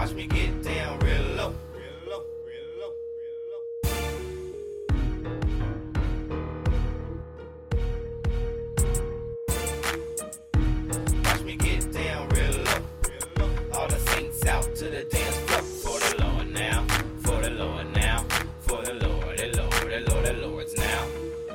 Watch me get down real low, real low, real low, real low. Watch me get down real low, real low. All the saints out to the dance floor. For the Lord now, for the Lord now, for the Lord, the Lord, the Lord, the Lord's now.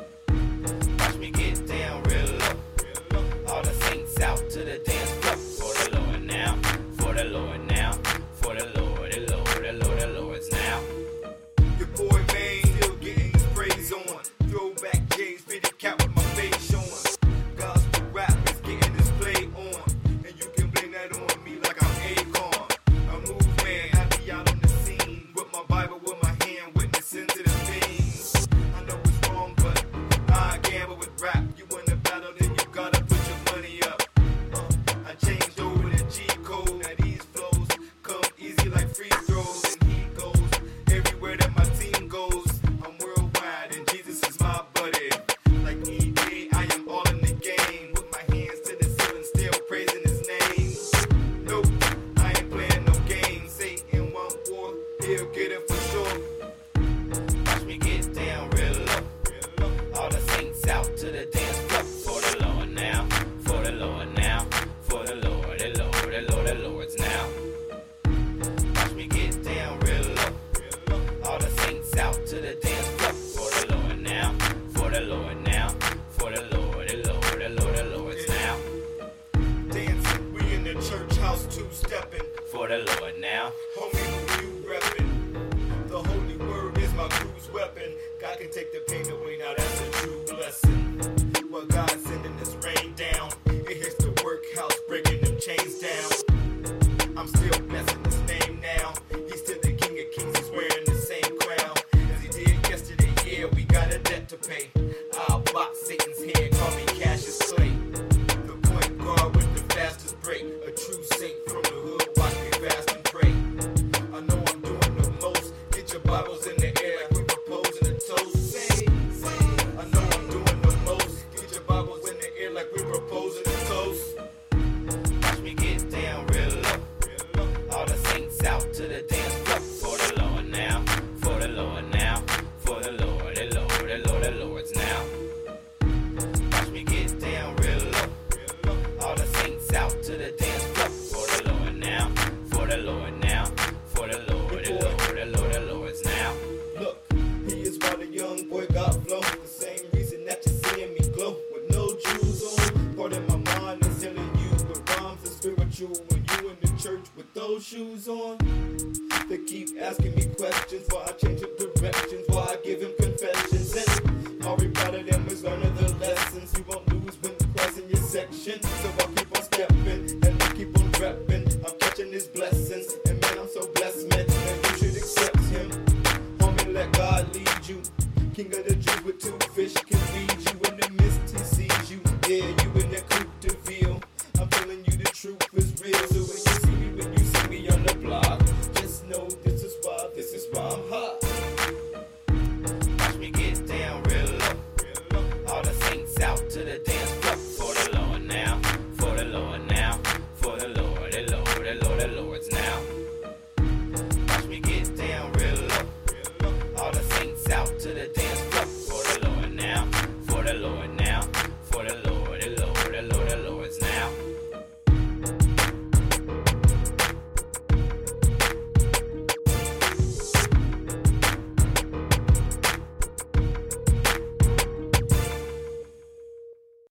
Watch me get down real low, real low. All the saints out to the dance floor. For the Lord now, for the Lord now, for the Lord, the Lord, the Lord, the Lord's now. Your boy Maine still getting his praise on. Throwback James, fitted cap with my face showing. Gospel rap is getting his play on, and you can blame that on me like I'm Akon. A move man, I be out on the scene with my Bible with my hand, witnessing to the things. I know it's wrong, but I gamble with rap. You in the battle, then you gotta put your money up. I changed over the G code. Now these flows come easy like free throws, and he goes everywhere that my team goes. I'm worldwide, and Jesus is my buddy. Like EJ, I am all in the game. With my hands to the ceiling, still praising his name. Nope, I ain't playing no games. Satan want war, he'll get it for sure. Watch me get down real low, real low. All the saints out to the dance floor. For the Lord now, for the Lord now, for the Lord, the Lord, the Lord, the Lord's now. Watch me get down real low, real low. All the saints out to the dance floor. For the Lord now, for the Lord now, for the Lord, the Lord, the Lord, the Lord's now. Dancing, we in the church house two-stepping. For the Lord now. Homie, who you reppin'? The holy word is my crew's weapon. God can take the pain away, now that's a true blessing. Well, God's sending this rain down. It hits the workhouse, breaking them chains down. I'm still blessing his name now. He's still the King of Kings, he's wearing the same crown as he did yesterday. Yeah, we got a debt to pay. I'll box Satan's head, call me Cassius Clay. The point guard with the fastest break. A true saint from the hood, watch me fast and pray. I know I'm doing the most. Get your Bibles in the air like we're proposing a toast. I know I'm doing the most. Get your Bibles in the air like we're proposing a toast. Watch me get down real low, real low. All the saints out to the dance floor. For the Lord now, for the Lord now, for the Lord, the Lord, the Lord, the Lord's now. Watch me get down real low, real low. All the saints out to the dance floor. For the Lord now, for the Lord now, for the Lord, the Lord, the Lord, the Lord's now. Look, he is why the young boy got flow. The same reason that you're seeing me glow with no jewels on. Part of my mind is telling you with rhymes and spiritual. When you in the church with those shoes on, they keep asking me questions why I change up directions, why I give him confessions. And every part of them is learning the lessons. You won't lose when crossing your section. So I'll keep on stepping and I keep on repping. I'm catching his blessings, and man, I'm so blessed, man. And you should accept him. Homie, let God lead you. King of the Jews with 2 fish can feed you. In the mist, he sees you. Yeah, you in that coupe de ville. I'm telling you the truth is real. So when you see me on the block, just know this is why I'm hot. Watch me get down real low, real low. All the saints out to the dance floor. For the Lord now, for the Lord now, for the Lord, the Lord, the Lord, the Lord's now. Watch me get down real low, real low. All the saints out to the dance floor. For the Lord now, for the Lord now.